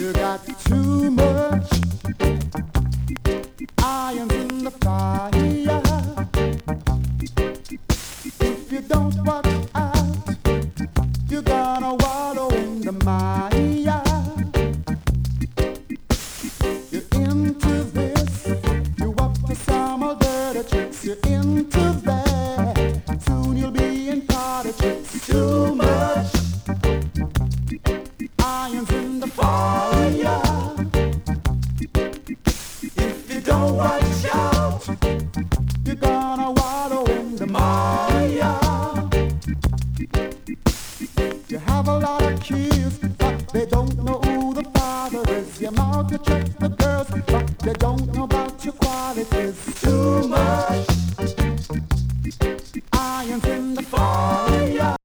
You got too much irons in the fire. If you don't watch out, you're gonna wallow in the mire. You're into this, you up to some of dirty tricks. You're into that, soon you'll be in party tricks. Too much irons in the fire. If you don't watch out, you're gonna wallow in the mire. You have a lot of kids, but they don't know who the father is. You mouth to check the girls, but they don't know about your qualities. Too much